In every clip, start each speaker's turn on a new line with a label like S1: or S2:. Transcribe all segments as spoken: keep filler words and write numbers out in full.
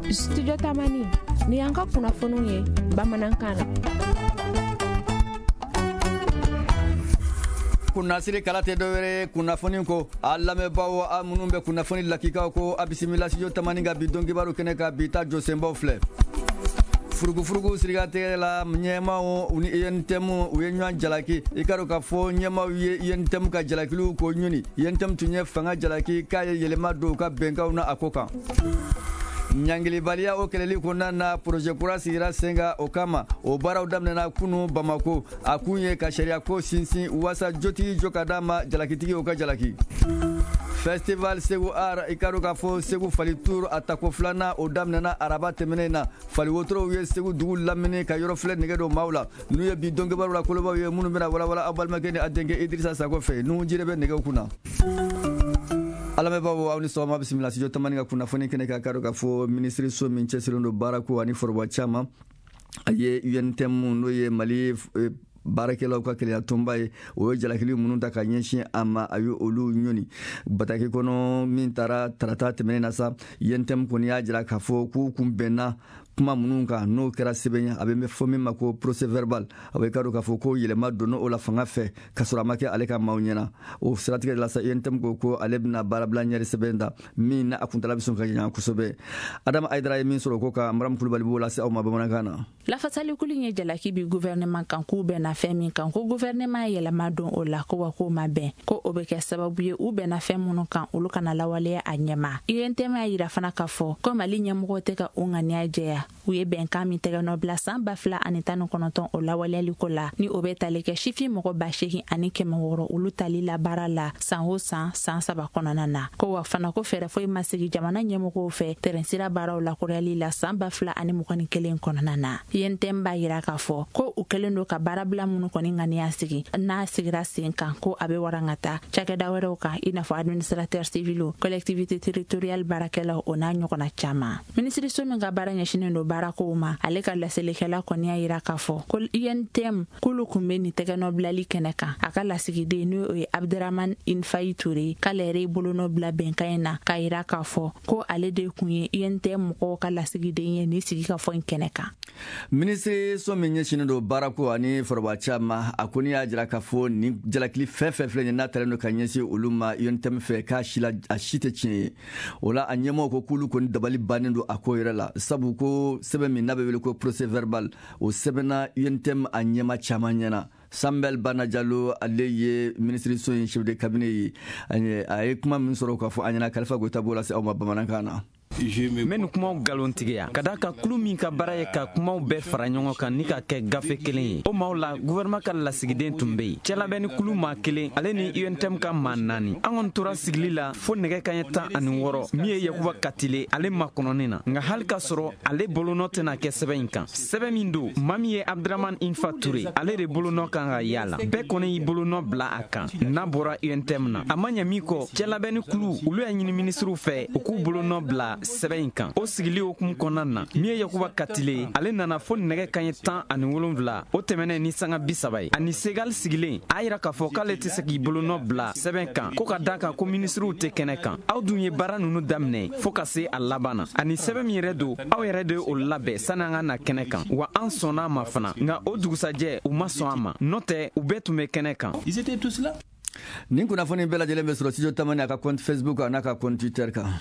S1: Studio Tamani ni anka kunnafoniw ye bamanankan na.
S2: Kunnasiri kalate dowere kunnafoni ko alamɛbaw a minnu bɛ kunnafoni lakikaw ko a bisimila Studio Tamani ka bi don kibaru kɛnɛ ka bi ta Josenbaw filɛ. Furugufurugu sirigatigɛ la ɲɛmaw u ni I N T M u ye ɲɔgɔn jalaki i ka dɔn k'a fɔ ɲɛmaw ye I N T M ka jalakiliw ko ɲɔni I N T M tun ye fanga jalaki k'a ye yɛlɛma don u ka bɛnkanw na a ko kan. Ɲangilibaliya o kɛlɛli kɔnɔna na projet kura sigira sen kan o kama o baaraw daminɛna kunu Bamako a kun ye ka sariya ko sinsin wasa jotigi jɔ ka d'a ma jalakitigi o ka jalaki. Festival Segu Art i ka dɔn k'a fɔ Segu Fali Tour a tako filanan o daminɛna araba tɛmɛnen na Fali wotorow ye Segu dugu lamini ka yɔrɔ filɛ nɛgɛ don maaw la n'u ye bi dɔnkibaru la kolobaw ye minnu bɛna walawala a balimakɛ ni a denkɛ Idrissa Sako fɛ n'u jire bɛ nɛgɛw kunna. Alamɛbaw aw ni sɔgɔma bisimila Studio Tamani ka kunnafoni kɛnɛ ka ka dɔn k'a fɔ minisiri so min cɛsirilen don baarako ani foroba caman a ye U N T M n'o ye Mali baarakɛlaw ka kɛlɛya tonba ye o ye jalakili minnu ta ka ɲɛsin a ma a ye olu ɲɔni bataki kɔnɔ min taara tarata tɛmɛnen na sa U N T M kɔni y'a jira k'a fɔ k'u kun bɛnna kuma minnu kan n'o kɛra sɛbɛn ye a bɛ fɔ min ma ko procès verbal a bɛ ka dɔn k'a fɔ ko yɛlɛma donna o la fanga fɛ ka sɔrɔ a ma kɛ ale ka maaw ɲɛna o siratigɛ de la sa U N T M ko ko ale bɛna baarabila ɲɛri sɛbɛn da min na a kuntala bɛ sɔn ka ɲɛ kosɛbɛ. Adama Aidara ye min sɔrɔ o ko kan Maram Kulubali b'o lase aw ma bamanankan na.
S3: Lafasali kulu ye jalaki bi gouvernement kan k'u bɛnna fɛn min kan ko gouvernement yɛlɛma don o la ko wa k'o ma bɛn ko o bɛ kɛ sababu ye u bɛnna fɛn minnu kan olu kana lawaleya a ɲɛma. U N T M y'a yira fana k'a fɔ ko Mali ɲɛmɔgɔw tɛ ka o ŋaniya jɛya u ye bɛnkan min tɛgɛ nɔ bila san ba fila ani tan ni kɔnɔntɔn o lawaleyali ko la ni o bɛ tali kɛ sifin mɔgɔ ba seegin ani kɛmɛ wɔɔrɔ olu tali la baara la san o san san saba kɔnɔna na ko wa fana ko fɛɛrɛ foyi ma sigi jamana ɲɛmɔgɔw fɛ tɛrɛnsira baaraw lakurayali la san ba fila ani mugan ni kelen kɔnɔna na. U N T M b'a yira k'a fɔ ko u kɛlen don ka baarabila minnu kɔni ŋaniya sigi n'a sigira sen kan ko a bɛ warangata cakɛda wɛrɛw kan i n'a fɔ administrateur civil collectivité territoriale baarakɛlaw o n'a ɲɔgɔnna caman. Minisiri so min ka baara ɲɛsinen don baarakow ma ale ka laselikɛla kɔni y'a yira k'a fɔ ko U N T M k'olu kun bɛ nin tɛgɛnɔ bilali kɛnɛ kan a ka lasigiden n'o ye Abdraman Infayi Ture k'ale yɛrɛ bolonɔ bila bɛnkan in na k'a yira k'a fɔ ko ale de kun ye U N T M mɔgɔw ka lasigiden ye ni sigi ka fɔ in kɛnɛ kan.
S2: Minisiri so min ɲɛsinen don baarako ani foroba caman a kɔni y'a jira k'a fɔ nin jalakili fɛn fɛn filɛ nin n'a talen don ka ɲɛsin olu ma U N T M fɛ k'a si la a si tɛ tiɲɛ ye o la a ɲɛmɔgɔw ko k'olu kɔni dabali bannen don a ko yɛrɛ la sabu ko sɛbɛn min n'a bɛ wele ko procès verbal o sɛbɛnna U N T M a ɲɛma caman ɲɛna. Sambel Bana Diallo ale ye minisiri so in chef de cabinet ye a ye kuma min sɔrɔ k'a fɔ a ɲɛna Kalifa Goyita b'o lase aw ma bamanankan na.
S4: Mɛ ni kumaw nkalontigiya ka da ka kulu min ka baara ye ka kumaw bɛɛ fara ɲɔgɔn kan ni ka kɛ gafe kelen ye o maaw la gouvernement ka lasigiden tun bɛ yen cɛ labɛn ni kulu maa kelen ale ni U N T M ka maa naani an kɔni tora sigili la fo nɛgɛ kaɲɛ tan ani wɔɔrɔ min ye Yakuba Katile ale ma kɔnɔnin na nka hali ka sɔrɔ ale bolonɔ tɛna kɛ sɛbɛn in kan sɛbɛn min don maa min ye Abdraman Infa Ture ale de bolonɔ kan ka yaala bɛɛ kɔni y'i bolonɔ bila a kan n'a bɔra U N T M na a ma ɲɛ min kɔ cɛ labɛn ni kulu olu y'a ɲini minisiriw fɛ u k'u bolonɔ bila sɛbɛn in kan o sigili hukumu kɔnɔna na min ye Yakuba Katile ale nana fo nɛgɛ kaɲɛ tan ani wolonwula o tɛmɛnen ni sanga bi saba ye ani Segal sigilen a yira k'a fɔ k'ale tɛ se k'i bolonɔ bila sɛbɛn kan ko ka da kan ko minisiriw tɛ kɛnɛ kan aw dun ye baara ninnu daminɛ fo ka se a laban na ani sɛbɛn min yɛrɛ don aw yɛrɛ de o labɛn sani an ka na kɛnɛ kan wa an sɔnna a ma fana nka o dugusajɛ u ma sɔn a ma n'o tɛ u bɛɛ tun bɛ kɛnɛ kan.
S2: Nin kunnafoni bɛɛ lajɛlen bɛ sɔrɔ Studio Tamani a ka compte Facebook a n'a ka compte Twitter kan.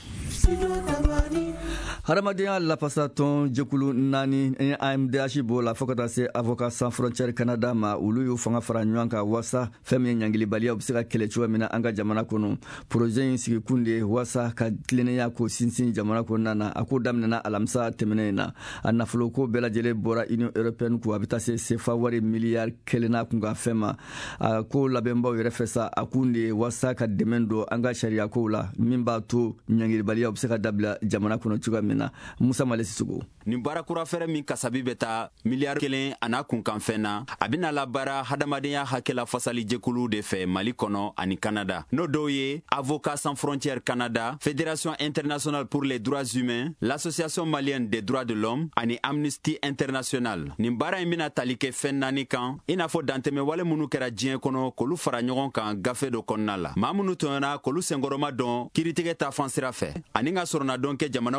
S2: Hadamadenya lafasatɔn jɛkulu naani ni A M D H b'o la fo ka taa se Avocat Sans Frontières Canada ma olu y'u fanga fara ɲɔgɔn kan wasa fɛn min ye ɲangilibaliya bɛ se ka kɛlɛ cogoya min na an ka jamana kɔnɔ projet in sigi kun de wasa ka tilennenya ko sinsin jamana kɔnɔna na a ko daminɛna alamisa tɛmɛnen na a nafolo ko bɛɛ lajɛlen bɔra Union Européenne ko a bɛ taa se sefa wari miliyari kelen n'a kun ka fɛn ma a ko labɛnbaw yɛrɛ fɛ sa a kun de wasa ka dɛmɛ don an ka sariya kow la min b'a to ɲangilibaliya bɛ se ka dabila jamana kɔnɔ cogoya min na Musa Malesi Sogo.
S5: Nin baara kura fɛrɛ min kasabi bɛ taa miliyari kelen a n'a kunkan fɛn na a bɛna labaara hadamadenya hakɛla fasali jɛkulu de fɛ Mali kɔnɔ ani Canada n'o dɔw ye Avocats Sans Frontières Canada, Fédération Internationale pour les Droits Humains, l'Association Malienne des Droits de l'Homme ani Amnesty International. Nin baara in bɛna tali kɛ fɛn naani kan i n'a fɔ dantɛmɛ wale minnu kɛra diɲɛ kɔnɔ k'olu fara ɲɔgɔn kan gafe dɔ kɔnɔna la maa minnu tɔɲɔna k'olu senkɔrɔma dɔn kiiritigɛ ta fan sira fɛ ani ka sɔrɔna dɔn kɛ jamanaw fɛ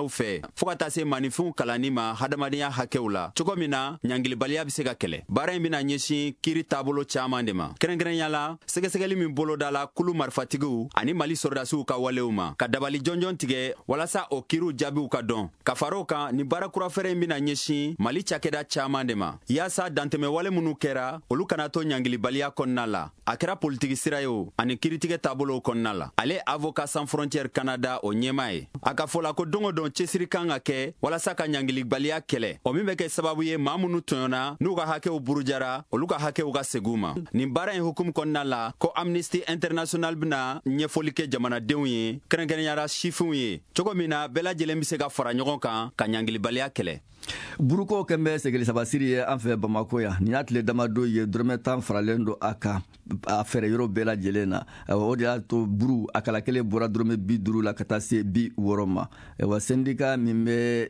S5: fo ka taa se maninfinw kalanni ma hadamadenya hakɛw la cogo min na ɲangilibaliya be se ka kɛlɛ. Baara in bena ɲɛsin kiiri taabolo caaman de ma. Kɛrɛnkɛrɛnya la sɛgɛsɛgɛli min boloda la kulu marifatigiw ani Mali sɔrdasiw ka walew ma ka dabali jɔnjɔn tigɛ walasa o kiiriw jaabiw ka dɔn. Ka far'o kan ni baara kurafɛrɛ in bena ɲɛsin Mali cakɛda caaman de ma yaasa dantɛmɛ wale minnu kɛra olu kana to ɲangilibaliya kɔnɔna la. A kɛra politiki sira ye o ani kiiritigɛ taabolow kɔnɔna la. Ale Avocat Sans Frontières Canada o ɲɛma ye. A ka fɔ la ko don o don cɛsiri kan ka kɛ walasa ka ɲangilibaliya kɛlɛ. O min bɛ kɛ sababu ye maa minnu tɔɲɔna n'u ka hakɛw burujara olu ka hakɛw ka segu ma. Nin baara in hukumu kɔnɔna la ko Amnesty International bena ɲɛfɔli kɛ jamanadenw ye kɛrɛnkɛrɛnyara sifinw ye cogo min na bɛɛ lajɛlen be se ka fara ɲɔgɔn kan ka ɲangilibaliya kɛlɛ.
S2: Buruko kɛn bɛ segeli sabasiri ye an fɛ Bamako yan nin y'a tile damadɔ ye dɔrɔmɛ tan faralen don a kan a fɛrɛ yɔrɔ bɛɛ lajɛlen na o de y'a to buru a kala kelen bɔra dɔrɔmɛ bi duuru la ka taa se bi wɔɔrɔ ma wa sendika min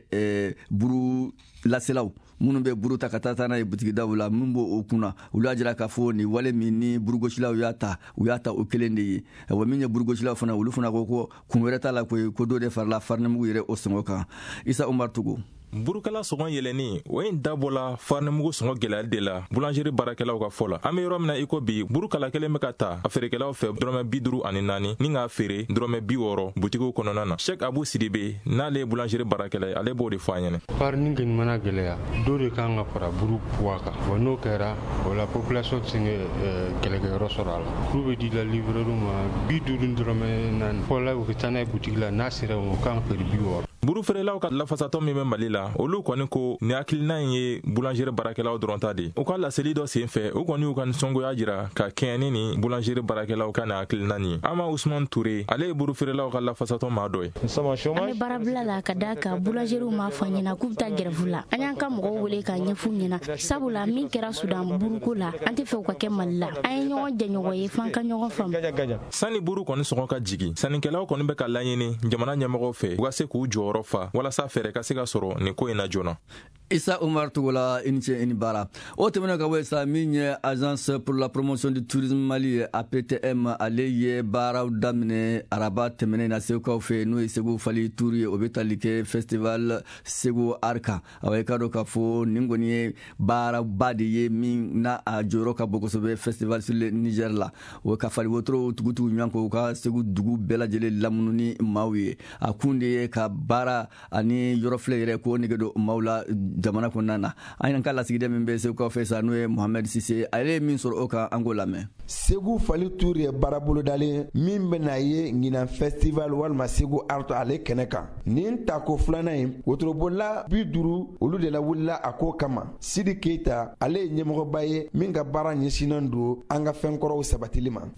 S2: bɛ buru laselaw minnu bɛ buru ta ka taa n'a ye butigidaw la min b'o o kunna olu y'a jira k'a fɔ nin wale min ni burugosilaw y'a ta u y'a ta o kelen de ye wa min ye burugosilaw fana olu fana ko ko kun wɛrɛ t'a la koyi ko dɔ de farala farinimugu yɛrɛ o sɔngɔ kan. Isa Umar Togo.
S6: burukala sɔngɔ yɛlɛni o ye dabɔla farinimugu sɔngɔ gɛlɛyali de la boulangerie baarakɛlaw ka fɔ la. An bɛ yɔrɔ min na i ko bi burukala kelen bɛ ka ta a feerekɛlaw fɛ dɔrɔmɛ bi duuru ani naani ni k'a feere dɔrɔmɛ bi wɔɔrɔ butigiw kɔnɔna na. Sheikh Abu Sidibe n'ale ye boulangerie baarakɛla ye ale b'o de fɔ an ɲɛna.
S7: Farini kɔni mana gɛlɛya dɔ de kan ka fara buru poids kan wa n'o kɛra o la population tɛ se kɛlɛkɛyɔrɔ sɔrɔ a la. Buru bɛ di la livreur ma bi duuru dɔrɔmɛ naani fɔlɔ u bɛ taa n'a ye butigi la n'a sera o kan feere bi wɔɔrɔ.
S6: Buru feerelaw ka lafasatɔ min bɛ Mali la olu kɔni ko ni hakilina in ye boulangerie baarakɛlaw dɔrɔn ta de. U ka laseli dɔ sen fɛ u kɔni y'u ka nisɔngoya jira ka kɛɲɛ ni boulangerie baarakɛlaw ka na hakilina nin ye. Ama Usman Toure ale ye buru feerelaw ka lafasatɔ maa dɔ ye.
S8: An bɛ baarabila la ka da kan boulangeriw m'a fɔ ɲɛna k'u bɛ taa grève la. An y'an ka mɔgɔw wele k'a ɲɛf'u ɲɛna sabula min kɛra Sudan buruko la an tɛ fɛ u ka kɛ Mali la. An ye ɲɔgɔn jɛɲɔgɔn ye f'an ka ɲɔgɔn faamu.
S6: Sani buru kɔni sɔngɔ ka jigi sannikɛlaw kɔni bɛ ka laɲini jamana ɲɛmɔgɔw fɛ u ka se k'u jɔyɔrɔ fa walasa fɛrɛ ka se ka sɔrɔ nin ko in na joona.
S2: Isa Umar Togola i ni ce i ni baara. O tɛmɛna ka bɔ sa min ye Agence pour la promotion du tourisme Mali A P T M ale ye baaraw daminɛ araba tɛmɛnen na Segukaw fɛ n'o ye Segu Fali Tour ye o bɛ tali kɛ festival Segu Art kan. Awɔ i ka dɔn k'a fɔ nin kɔni ye baaraba de ye min n'a a jɔyɔrɔ ka bon kosɛbɛ festival sur le Niger la. O ka fali wotoro tugutigiw ɲɔgɔn kɔ u ka Segu dugu bɛɛ lajɛlen lamunu ni maaw ye. A kun de ye ka baara ani yɔrɔ filɛ yɛrɛ ko nege don maaw la jamana kɔnɔna na. An y'an ka lasigiden min bɛ Segukaw fɛ sa n'o ye Mohamed Sise ale ye min sɔrɔ o kan an k'o lamɛn.
S9: Segu Fali Tour ye baara bolodalen min bɛna ye ɲinan festival walima Segu Art ale kɛnɛ kan. Nin tako filanan in wotorobolila bi duuru olu de la wulila a ko kama. Sidi Keita ale ye ɲɛmɔgɔba ye min ka baara ɲɛsinnen don an ka fɛnkɔrɔw sabatili ma.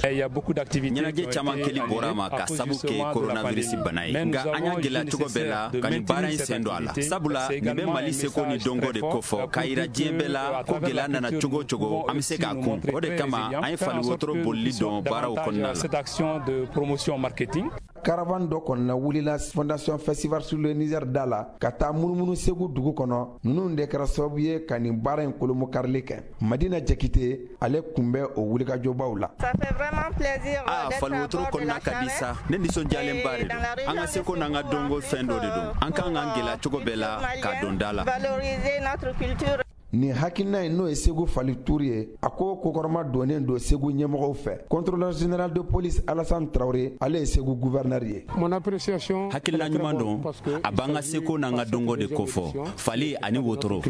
S5: Ɲɛnajɛ caman kɛli bɔra ma ka sabu kɛ coronavirus bana ye nka an y'a gɛlɛya cogo bɛɛ la ka nin baara in sen don a la. Sabula nin bɛ Mali seko ni dɔnko de kofɔ k'a yira diɲɛ bɛɛ la ko gɛlɛya nana cogo o cogo an bɛ se k'a kun. O de kama an ye fali wotoro bolili dɔn baaraw kɔnɔna la.
S9: Caravane dɔ kɔnɔna wulila Fondation Festival sur le Niger da la ka taa munumunu Segu dugu kɔnɔ ninnu de kɛra sababu ye ka nin baara in kolomo karili kɛ. Madina Jakite ale kun bɛ o wulikajɔbaw la.
S5: Ah fali wotoro kɔnɔna ka di sa ne nisɔndiyalen ba de don an ka seko n'an ka dɔnko fɛn dɔ de don an kan k'an gɛlɛya cogo bɛɛ la k'a don da la.
S9: Nin hakilina in n'o ye Segu Fali Tour ye a ko kokɔrɔma donnen don Segu ɲɛmɔgɔw fɛ. Contrôleur général de police Alassane Traoré ale ye Segu gouverneur ye.
S5: Hakilina ɲuman don a b'an ka seko n'an ka dɔnko de kofɔ fali ani wotoro.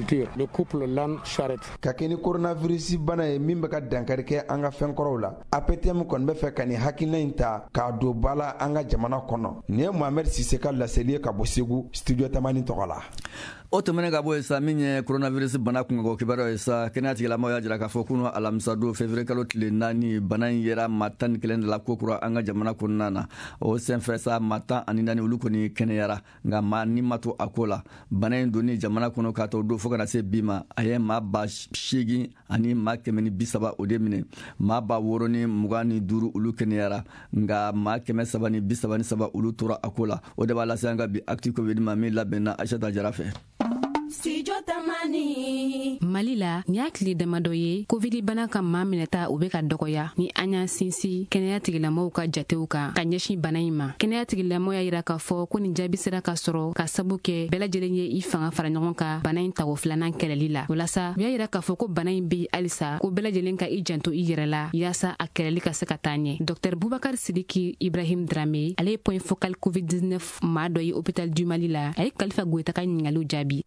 S9: Ka kɛ ni coronavirus bana ye min bɛ ka dankari kɛ an ka fɛnkɔrɔw la A P T M kɔni bɛ fɛ ka nin hakilina in ta k'a don ba la an ka jamana kɔnɔ. Nin ye Mohamed Sise ka laseli ye ka bɔ Segu studio Tamani tɔgɔ la.
S2: O tɛmɛnen ka bɔ yen sa min ye coronavirus bana kunkanko kibaruya ye sa kɛnɛya tigilamɔgɔw y'a jira k'a fɔ kunun alamisa don février kalo tile naani bana in yera maa tan ni kelen de la ko kura an ka jamana kɔnɔna na o senfɛ sa maa tan ani naani olu kɔni kɛnɛyara nka maa ni ma to a ko la bana in donni jamana kɔnɔ k'a to don fo kana se bi ma a ye maa ba seegin ani maa kɛmɛ ni bi saba o de minɛ maa ba wɔɔrɔ ni mugan ni duuru olu kɛnɛyara nka maa kɛmɛ saba ni bi saba ni saba olu tora a ko la o de b'a lase an ka bi actu covid ma min labɛnna Aïssata Jara fɛ.
S10: Studio Tamani. tamani Mali la ni hakili damadɔ ye covid bana ka maa minɛta u bɛ ka dɔgɔya ni an y'an sinsin kɛnɛya tigilamɔgɔw ka jatew kan ka ɲɛsin bana in ma. Kɛnɛya tigilamɔgɔw y'a yira k'a fɔ ko nin jaabi sera ka sɔrɔ ka sabu kɛ bɛɛ lajɛlen ye i fanga fara ɲɔgɔn kan bana in tago filanan kɛlɛli la. Walasa u y'a yira k'a fɔ ko bana in bɛ halisa ko bɛɛ lajɛlen ka i janto i yɛrɛ la yaasa a kɛlɛli ka se ka taa ɲɛ. Dr Bubakar Sidiki Ibrahim Dramé ale ye point focal covid dix-neuf maa dɔ ye hôpital du Mali la a ye Kalifa Goyita ka ɲininkaliw jaabi.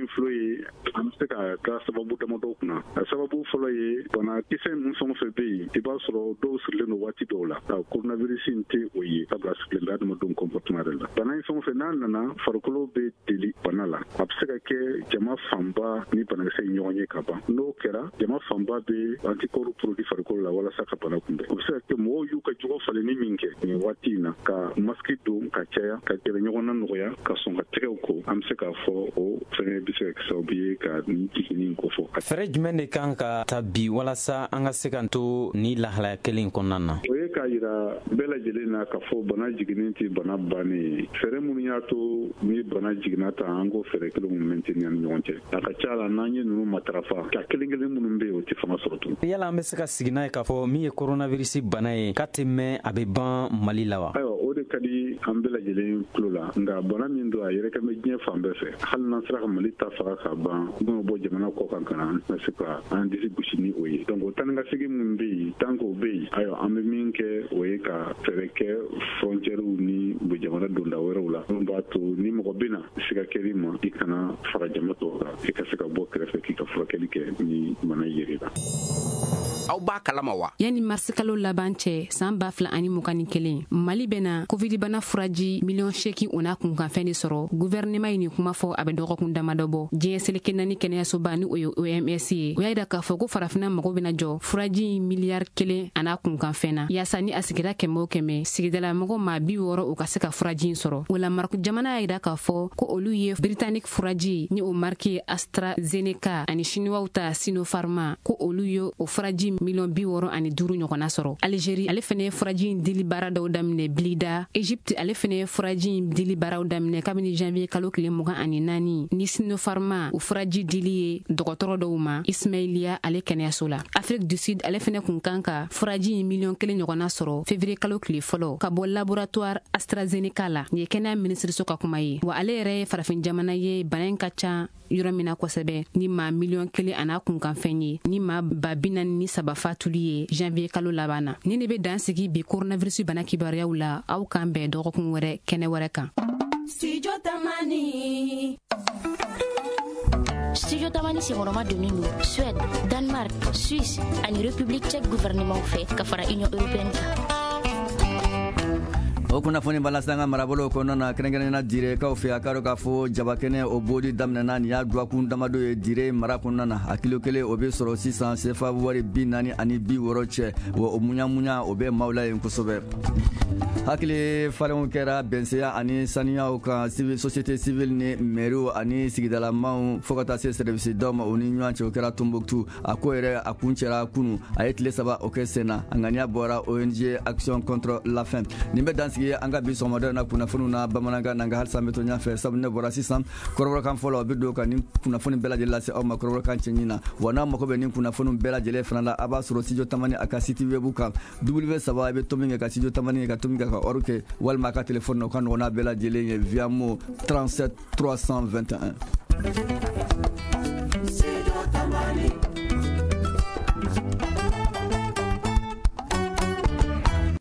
S11: An bɛ se ka ka sababu damadɔ kunna a sababu fɔlɔ ye bana kisɛ ninnu fɛn o fɛn bɛ yen i b'a sɔrɔ dɔw sirilen don waati dɔw la ka coronavirus in tɛ o ye sabula sirilen bɛ adamadenw comportement de la. Bana in fɛn o fɛn n'a nana farikolo bɛ deli bana la a bɛ se ka kɛ jama fanba ni banakisɛ in ɲɔgɔn ye ka ban n'o kɛra jama fanba bɛ anticorps produit farikolo la walasa ka bana kunbɛn. O bɛ se ka kɛ mɔgɔw y'u ka jogo falenni min kɛ nin waati in na ka masque don ka caya ka gɛrɛ ɲɔgɔn na nɔgɔya ka sɔn ka tɛgɛw ko an bɛ se k'a fɔ o fɛnɛ bɛ se ka kɛ sababu ye ka nin jiginin ko fɔ.
S4: Fɛɛrɛ jumɛn de kan ka ta bi walasa an ka se kan to ni lahalaya kelen kɔnɔna na?
S11: O ye k'a yira bɛɛ lajɛlen na k'a fɔ bana jiginin tɛ bana bannen ye. Fɛɛrɛ minnu y'a to ni bana jiginna ta an k'o fɛɛrɛ kelen minnu maintenir ni ɲɔgɔn cɛ. A ka ca la n'an ye ninnu matarafa ka kelen kelen minnu bɛ yen o tɛ fanga sɔrɔ tun.
S4: Yala an bɛ se ka sigi n'a ye k'a fɔ min ye coronavirus bana ye k'a tɛ mɛn a bɛ ban Mali la wa?
S11: Ayiwa o de ka di an bɛɛ lajɛlen tulo la nka bana min don a yɛrɛ ka bɛ diɲɛ fan bɛɛ fɛ hali n'an sera ka Mali ta faga ka ban n'o bɔ jamana kɔ kan ka na an tɛna se ka an disi gosi ni o ye. Donc o taa ni ka segin minnu bɛ yen tant que o bɛ yen ayiwa an bɛ min kɛ o ye ka fɛɛrɛ kɛ frontières ni jamana donda wɛrɛw la min b'a to ni mɔgɔ bɛ na se ka kɛli ma i kana fara jama tɔw kan i ka se ka bɔ kɛrɛfɛ k'i ka furakɛli kɛ ni bana yer'i la.
S12: Aw b'a kalama wa?
S10: Yani marisi kalo laban cɛ san ba fila ani mugan ni kelen Mali bɛna covid bana furaji miliyɔn seegin o n'a kunkanfɛn de sɔrɔ. Gouvernement ye nin kuma fɔ a bɛ dɔgɔkun damadɔ bɔ. Diɲɛ seleke naani kɛnɛyasoba ni o ye O M S ye o y'a yira k'a fɔ ko farafinna mago bɛna jɔ furaji miliyari kelen a n'a kunkanfɛn na yaasa ni a sigira kɛmɛ o kɛmɛ sigidala mɔgɔ maa bi wɔɔrɔ u ka se ka furaji in sɔrɔ. O la Marku jamana y'a yira k'a fɔ ko olu ye Britannique furaji ni o marque AstraZeneca ani Chinois ta Sinopharma ko olu ye o furaji miliyɔn bi wɔɔrɔ ani duuru ɲɔgɔnna sɔrɔ. Algérie ale fɛnɛ ye furaji in dili baara dɔw daminɛ Blida. Egypte ale fɛnɛ ye furaji in dili baaraw daminɛ kabini janvier kalo tile mugan ani naani ni Sinopharma o furaji dili ye dɔgɔtɔrɔ dɔw ma Ismailia ale kɛnɛyaso la. Afrique du Sud ale fɛnɛ kun kan ka furaji in miliyɔn kelen ɲɔgɔnna sɔrɔ février kalo tile fɔlɔ ka bɔ laboratoire AstraZeneca la. Nin ye kɛnɛya minisiriso ka kuma ye wa ale yɛrɛ ye farafin jamana ye bana in ka ca yɔrɔ min na kosɛbɛ ni maa miliyɔn kelen a n'a kunkanfɛn ye ni maa ba bi naani ni saba fatuli ye janvier kalo laban na. Ni ne bɛ dan sigi bi coronavirus bana kibaruyaw la aw kan bɛn dɔgɔkun wɛrɛ kɛnɛ wɛrɛ kan. Studio Tamani.
S8: Studio Tamani senkɔrɔma donnen don Suède, Danemark, Suisse ani République tchèque gouvernement fɛ ka fara Union européenne kan.
S2: O kunnafoni balasa an ka marabolo kɔnɔna na kɛrɛnkɛrɛnnena direkaw fɛ a ka dɔn k'a fɔ jabakɛnɛ o bodi daminɛna nin y'a duwakun damadɔ ye dire mara kɔnɔna na a kilo kelen o bɛ sɔrɔ sisan sefa wari bi naani ani bi wɔɔrɔ cɛ wa o muɲamuɲa o bɛ maaw la yen kosɛbɛ. Hakili falenw kɛra bɛnseya ani saniyaw kan civil société civile ni mairies ani sigidalamaw fo ka taa se service dɔw ma o ni ɲɔgɔn cɛ o kɛra Tombouctou a ko yɛrɛ a kun cɛra kunu a ye tile saba o kɛ sen na a ŋaniya bɔra O N G Action contre la faim. Nin bɛ dansigi an ka bi sɔgɔmada na kunnafoniw na bamanankan na nka halisa an bɛ to ɲɔgɔn fɛ sabu ne bɔra sisan kɔrɔbɔrɔkan fɔlɔ o bɛ don ka nin kunnafoni bɛɛ lajɛlen lase aw ma kɔrɔbɔrɔkan cɛɲi na wa n'a mago bɛ nin kunnafoniw bɛɛ lajɛlen fana la a b'a sɔrɔ studio Tamani a ka site web kan w saba i bɛ to min kɛ ka studio Tamani kɛ ka to min kɛ ka heure kɛ walima a ka telefɔni na o ka nɔgɔn n'a bɛɛ lajɛlen ye via mo trente-sept trois cent vingt et un. Studio Tamani.